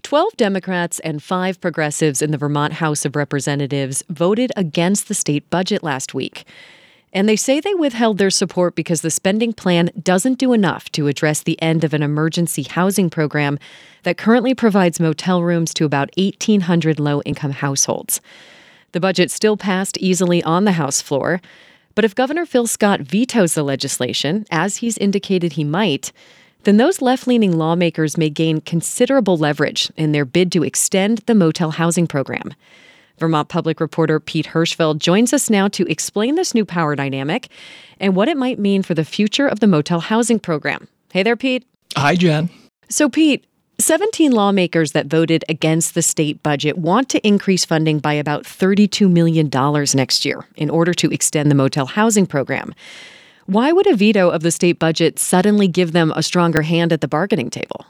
12 Democrats and 5 progressives in the Vermont House of Representatives voted against the state budget last week. And they say they withheld their support because the spending plan doesn't do enough to address the end of an emergency housing program that currently provides motel rooms to about 1,800 low-income households. The budget still passed easily on the House floor, but if Governor Phil Scott vetoes the legislation, as he's indicated he might, then those left-leaning lawmakers may gain considerable leverage in their bid to extend the motel housing program. Vermont Public reporter Pete Hirschfeld joins us now to explain this new power dynamic and what it might mean for the future of the motel housing program. Hey there, Pete. Hi, Jen. So, Pete, 17 lawmakers that voted against the state budget want to increase funding by about $32 million next year in order to extend the motel housing program. Why would a veto of the state budget suddenly give them a stronger hand at the bargaining table?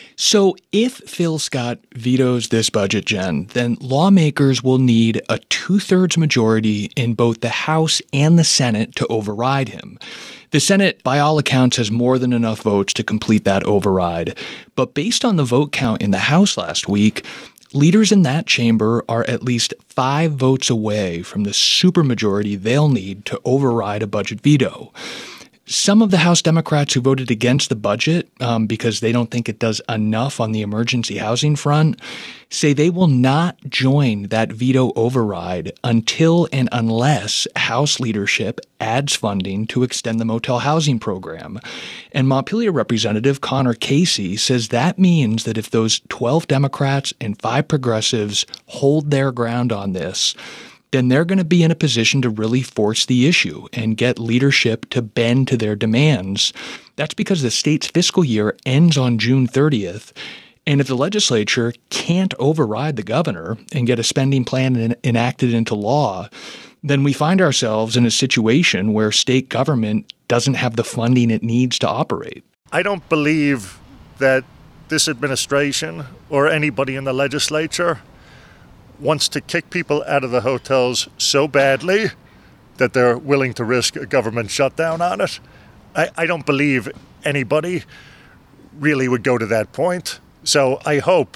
So if Phil Scott vetoes this budget, Jen, then lawmakers will need a 2/3 majority in both the House and the Senate to override him. The Senate, by all accounts, has more than enough votes to complete that override. But based on the vote count in the House last week, leaders in that chamber are at least 5 votes away from the supermajority they'll need to override a budget veto. Some of the House Democrats who voted against the budget because they don't think it does enough on the emergency housing front say they will not join that veto override until and unless House leadership adds funding to extend the motel housing program. And Montpelier Representative Connor Casey says that means that if those 12 Democrats and 5 progressives hold their ground on this, then they're going to be in a position to really force the issue and get leadership to bend to their demands. That's because the state's fiscal year ends on June 30th. And if the legislature can't override the governor and get a spending plan enacted into law, then we find ourselves in a situation where state government doesn't have the funding it needs to operate. I don't believe that this administration or anybody in the legislature wants to kick people out of the hotels so badly that they're willing to risk a government shutdown on it. I don't believe anybody really would go to that point. So I hope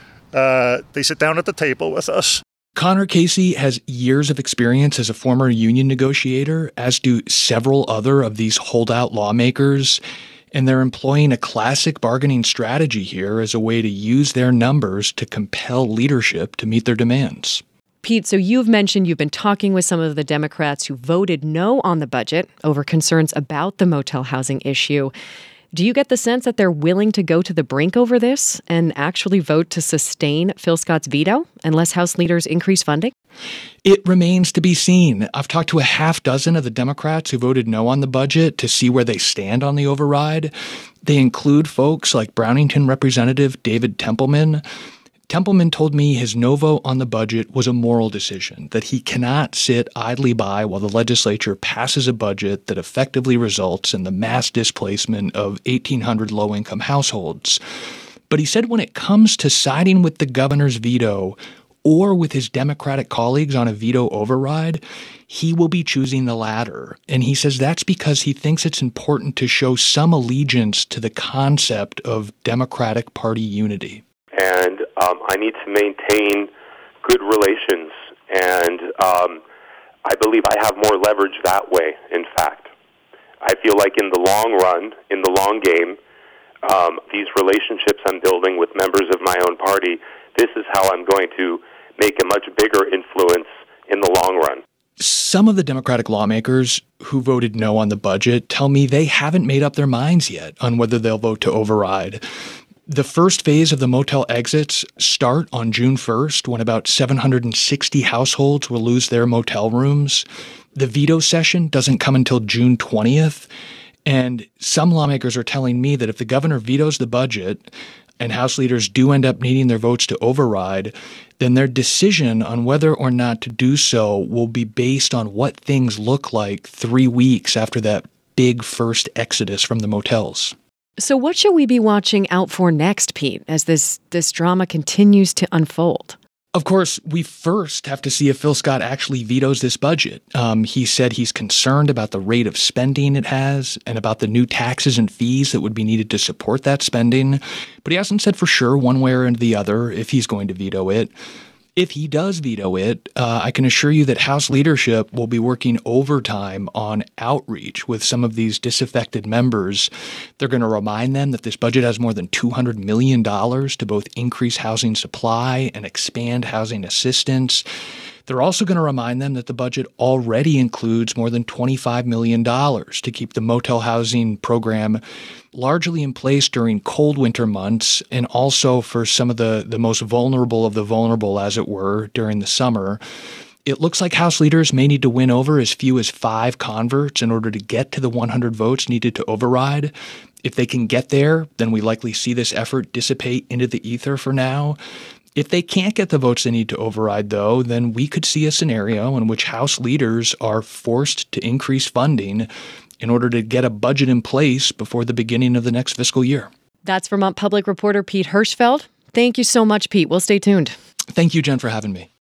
they sit down at the table with us. Connor Casey has years of experience as a former union negotiator, as do several other of these holdout lawmakers. And they're employing a classic bargaining strategy here as a way to use their numbers to compel leadership to meet their demands. Pete, so you've mentioned you've been talking with some of the Democrats who voted no on the budget over concerns about the motel housing issue. Do you get the sense that they're willing to go to the brink over this and actually vote to sustain Phil Scott's veto unless House leaders increase funding? It remains to be seen. I've talked to a half dozen of the Democrats who voted no on the budget to see where they stand on the override. They include folks like Brownington Representative David Templeman. Templeman told me his no vote on the budget was a moral decision, that he cannot sit idly by while the legislature passes a budget that effectively results in the mass displacement of 1,800 low-income households. But he said when it comes to siding with the governor's veto or with his Democratic colleagues on a veto override, he will be choosing the latter. And he says that's because he thinks it's important to show some allegiance to the concept of Democratic Party unity. And I need to maintain good relations, and I believe I have more leverage that way, in fact. I feel like in the long run, in the long game, these relationships I'm building with members of my own party, this is how I'm going to make a much bigger influence in the long run. Some of the Democratic lawmakers who voted no on the budget tell me they haven't made up their minds yet on whether they'll vote to override. The first phase of the motel exits start on June 1st, when about 760 households will lose their motel rooms. The veto session doesn't come until June 20th. And some lawmakers are telling me that if the governor vetoes the budget and House leaders do end up needing their votes to override, then their decision on whether or not to do so will be based on what things look like 3 weeks after that big first exodus from the motels. So what should we be watching out for next, Pete, as this drama continues to unfold? Of course, we first have to see if Phil Scott actually vetoes this budget. He said he's concerned about the rate of spending it has and about the new taxes and fees that would be needed to support that spending. But he hasn't said for sure one way or the other if he's going to veto it. If he does veto it, I can assure you that House leadership will be working overtime on outreach with some of these disaffected members. They're going to remind them that this budget has more than $200 million to both increase housing supply and expand housing assistance. They're also going to remind them that the budget already includes more than $25 million to keep the motel housing program largely in place during cold winter months and also for some of the most vulnerable of the vulnerable, as it were, during the summer. It looks like House leaders may need to win over as few as 5 converts in order to get to the 100 votes needed to override. If they can get there, then we likely see this effort dissipate into the ether for now. If they can't get the votes they need to override, though, then we could see a scenario in which House leaders are forced to increase funding in order to get a budget in place before the beginning of the next fiscal year. That's Vermont Public reporter Pete Hirschfeld. Thank you so much, Pete. We'll stay tuned. Thank you, Jen, for having me.